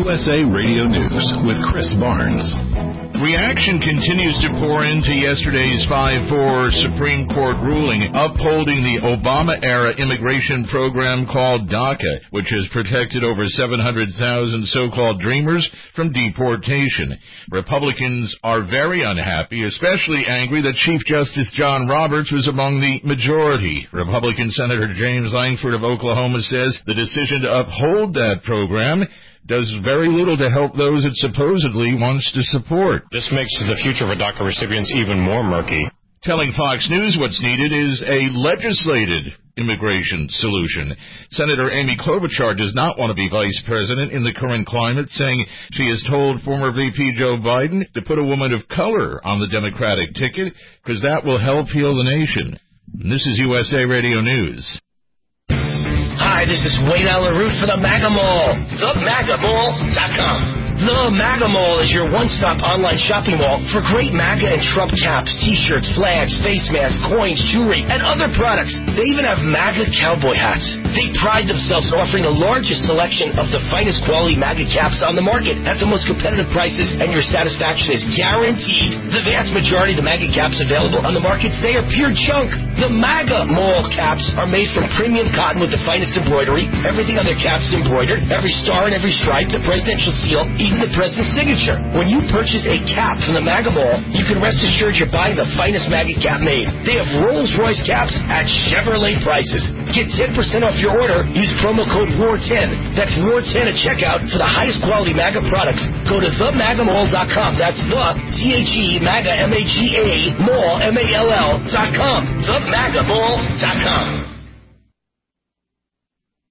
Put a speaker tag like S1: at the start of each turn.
S1: USA Radio News with Chris Barnes.
S2: Reaction continues to pour into yesterday's 5-4 Supreme Court ruling upholding the Obama-era immigration program called DACA, which has protected over 700,000 so-called dreamers from deportation. Republicans are very unhappy, especially angry that Chief Justice John Roberts was among the majority. Republican Senator James Lankford of Oklahoma says the decision to uphold that program does very little to help those it supposedly wants to support.
S3: This makes the future of DACA recipients even more murky.
S2: Telling Fox News what's needed is a legislated immigration solution. Senator Amy Klobuchar does not want to be vice president in the current climate, saying she has told former VP Joe Biden to put a woman of color on the Democratic ticket because that will help heal the nation. And this is USA Radio News.
S4: Hi, this is Wayne Allen Root for the MAGA Mall, themagamall.com. The MAGA Mall is your one-stop online shopping mall for great MAGA and Trump caps, T-shirts, flags, face masks, coins, jewelry, and other products. They even have MAGA cowboy hats. They pride themselves in offering the largest selection of the finest quality MAGA caps on the market at the most competitive prices, and your satisfaction is guaranteed. The vast majority of the MAGA caps available on the market today are pure junk. The MAGA Mall caps are made from premium cotton with the finest embroidery. Everything on their caps is embroidered. Every star and every stripe, the presidential seal, even the president's signature. When you purchase a cap from the MAGA Mall, you can rest assured you're buying the finest MAGA cap made. They have Rolls-Royce caps at Chevrolet prices. Get 10% off your order. Use promo code WAR10. That's WAR10 at checkout for the highest quality MAGA products. Go to themagamall.com. That's the THE MAGA MAGA Mall MALL.com. Themagamall.com.